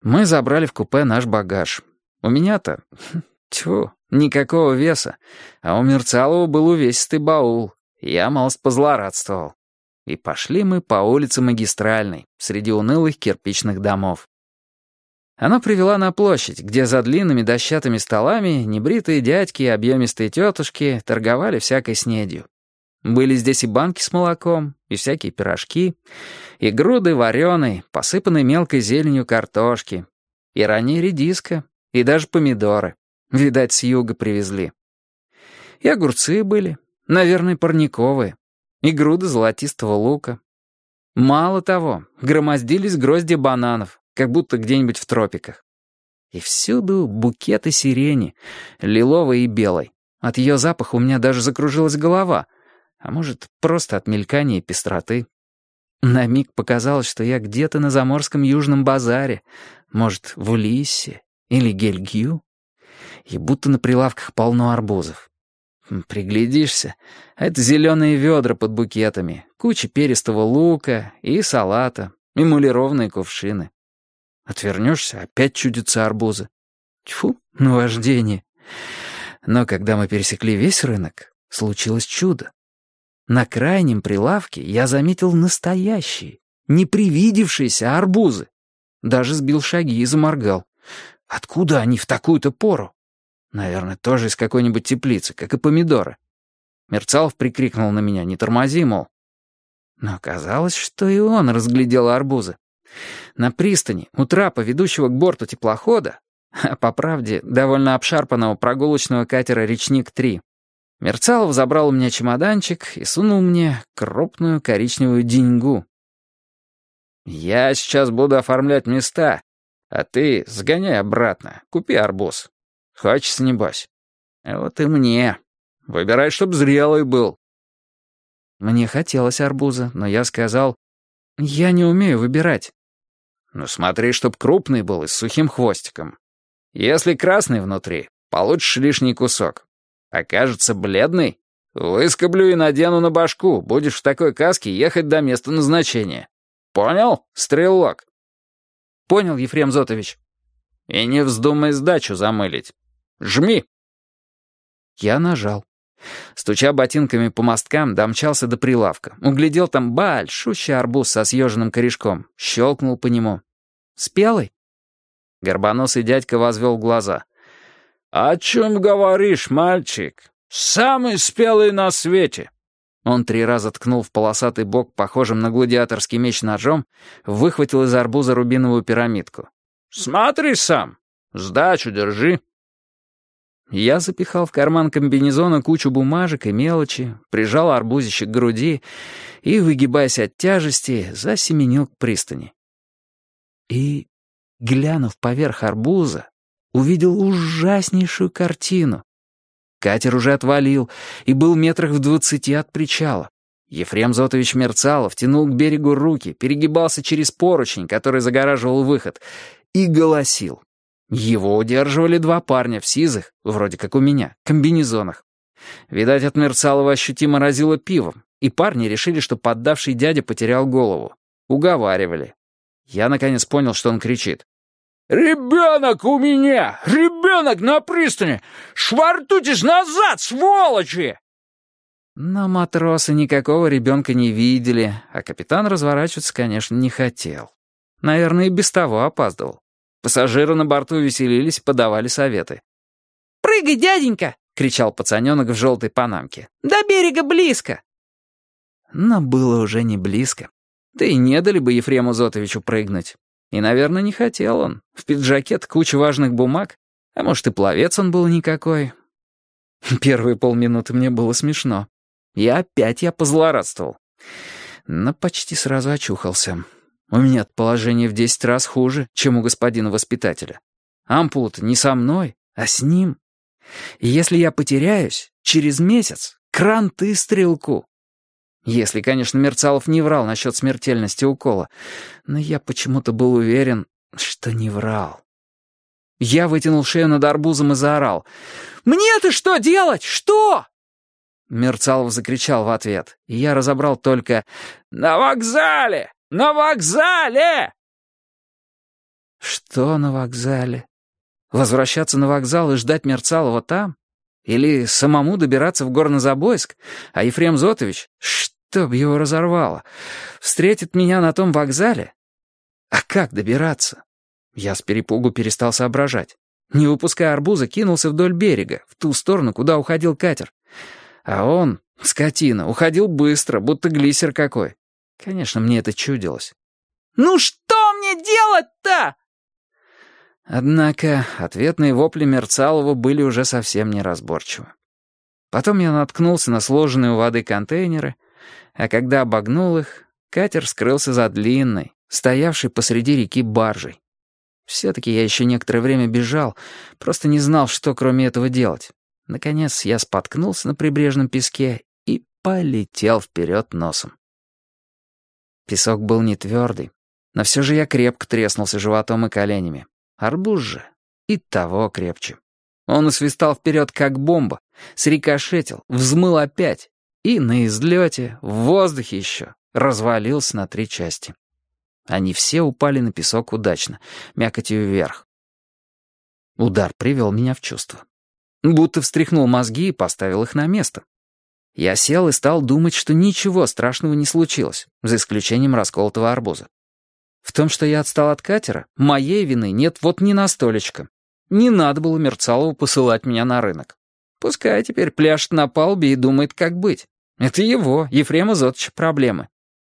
Мы забрали в купе наш багаж. У меня-то, тьфу, никакого веса, а у Мерцалова был увесистый баул. Я малость позлорадствовал. И пошли мы по улице Магистральной, среди унылых кирпичных домов. Она привела на площадь, где за длинными дощатыми столами небритые дядьки и объемистые тетушки торговали всякой снедью. Были здесь и банки с молоком, и всякие пирожки, и груды вареной, посыпанной мелкой зеленью картошки, и ранняя редиска, и даже помидоры. Видать, с юга привезли. И огурцы были, наверное, парниковые, и груды золотистого лука. Мало того, громоздились грозди бананов, как будто где-нибудь в тропиках. И всюду букеты сирени, лиловой и белой. От ее запаха у меня даже закружилась голова, а может, просто от мелькания и пестроты. На миг показалось, что я где-то на заморском южном базаре, может, в Улиссе или Гельгью, и будто на прилавках полно арбузов. Приглядишься, а это зеленые ведра под букетами, куча перистого лука и салата, эмалированные кувшины. Отвернешься, опять чудятся арбузы. Тьфу, наваждение. Но когда мы пересекли весь рынок, случилось чудо. На крайнем прилавке я заметил настоящие, не привидевшиеся арбузы. Даже сбил шаги и заморгал. Откуда они в такую-то пору? Наверное, тоже из какой-нибудь теплицы, как и помидоры. Мерцалов прикрикнул на меня: «Не тормози, мол». Но оказалось, что и он разглядел арбузы. На пристани, у трапа, ведущего к борту теплохода, а по правде, довольно обшарпанного прогулочного катера «Речник-3», Мерцалов забрал у меня чемоданчик и сунул мне крупную коричневую деньгу. «Я сейчас буду оформлять места, а ты сгоняй обратно, купи арбуз. Хочется, небось? Вот и мне. Выбирай, чтоб зрелый был». Мне хотелось арбуза, но я сказал: «Я не умею выбирать». «Ну смотри, чтоб крупный был и с сухим хвостиком. Если красный внутри, получишь лишний кусок. Окажется бледный, выскоблю и надену на башку, будешь в такой каске ехать до места назначения. Понял, стрелок?» «Понял, Ефрем Зотович». «И не вздумай сдачу замылить. Жми!» Я нажал. Стуча ботинками по мосткам, домчался до прилавка. Углядел там большущий арбуз со съеженным корешком. Щелкнул по нему. «Спелый?» Горбоносый дядька возвел глаза. «О чем говоришь, мальчик? Самый спелый на свете!» Он 3 раза ткнул в полосатый бок, похожим на гладиаторский меч ножом, выхватил из арбуза рубиновую пирамидку. «Смотри сам! Сдачу держи!» Я запихал в карман комбинезона кучу бумажек и мелочи, прижал арбузище к груди и, выгибаясь от тяжести, засеменил к пристани. И, глянув поверх арбуза, увидел ужаснейшую картину. Катер уже отвалил и был метрах в 20 от причала. Ефрем Зотович Мерцалов тянул к берегу руки, перегибался через поручень, который загораживал выход, и голосил. Его удерживали 2 парня в сизых, вроде как у меня, комбинезонах. Видать, от Мерцалова ощутимо разило пивом, и парни решили, что поддавший дядя потерял голову. Уговаривали. Я наконец понял, что он кричит. «Ребенок у меня! Ребенок на пристани! Швартуйтесь назад, сволочи!» Но матросы никакого ребенка не видели, а капитан разворачиваться, конечно, не хотел. Наверное, и без того опаздывал. Пассажиры на борту веселились, подавали советы. «Прыгай, дяденька!» — кричал пацаненок в желтой панамке. «До берега близко!» Но было уже не близко. Да и не дали бы Ефрему Зотовичу прыгнуть. И, наверное, не хотел он. В пиджаке-то куча важных бумаг. А может, и пловец он был никакой. Первые полминуты мне было смешно. Я позлорадствовал. Но почти сразу очухался. У меня положение в 10 раз хуже, чем у господина воспитателя. Ампула-то не со мной, а с ним. И если я потеряюсь, через месяц кранты стрелку. Если, конечно, Мерцалов не врал насчет смертельности укола. Но я почему-то был уверен, что не врал. Я вытянул шею над арбузом и заорал. «Мне-то что делать? Что?» Мерцалов закричал в ответ, и я разобрал только «На вокзале! На вокзале!» Что на вокзале? Возвращаться на вокзал и ждать Мерцалова там? Или самому добираться в Горнозабойск, а Ефрем Зотович, чтоб его разорвало, встретит меня на том вокзале? А как добираться? Я с перепугу перестал соображать. Не выпуская арбуза, кинулся вдоль берега, в ту сторону, куда уходил катер. А он, скотина, уходил быстро, будто глиссер какой. Конечно, мне это чудилось. «Ну что мне делать-то?» Однако ответные вопли Мерцалова были уже совсем неразборчивы. Потом я наткнулся на сложенные у воды контейнеры, а когда обогнул их, катер скрылся за длинной, стоявшей посреди реки баржей. Все-таки я еще некоторое время бежал, просто не знал, что кроме этого делать. Наконец я споткнулся на прибрежном песке и полетел вперед носом. Песок был не твердый, но все же я крепко треснулся животом и коленями. Арбуз же и того крепче. Он усвистал вперед, как бомба, срикошетил, взмыл опять и на излете, в воздухе еще, развалился на 3 части. Они все упали на песок удачно, мякотью вверх. Удар привел меня в чувство. Будто встряхнул мозги и поставил их на место. Я сел и стал думать, что ничего страшного не случилось, за исключением расколотого арбуза. В том, что я отстал от катера, моей вины нет вот ни на столечко. Не надо было Мерцалову посылать меня на рынок. Пускай теперь пляшет на палубе и думает, как быть. Это его, Ефрема Зотовича, проблемы.